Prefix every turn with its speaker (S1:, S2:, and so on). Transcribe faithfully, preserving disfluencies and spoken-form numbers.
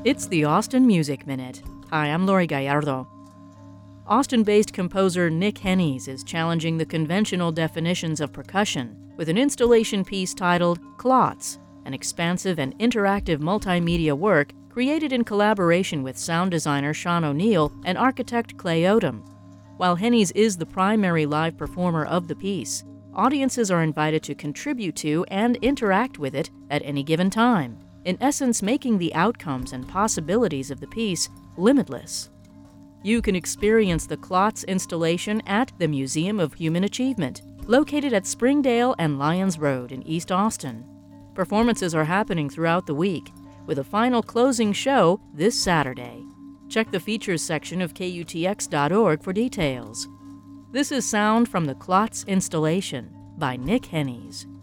S1: It's the Austin Music Minute. Hi, I'm Lori Gallardo. Austin-based composer Nick Hennies is challenging the conventional definitions of percussion with an installation piece titled Clots, an expansive and interactive multimedia work created in collaboration with sound designer Sean O'Neill and architect Clay Odom. While Hennies is the primary live performer of the piece, audiences are invited to contribute to and interact with it at any given time, in essence making the outcomes and possibilities of the piece limitless. You can experience the Clots installation at the Museum of Human Achievement, located at Springdale and Lyons Road in East Austin. Performances are happening throughout the week, with a final closing show this Saturday. Check the features section of K U T X dot org for details. This is sound from the Clots installation by Nick Hennies.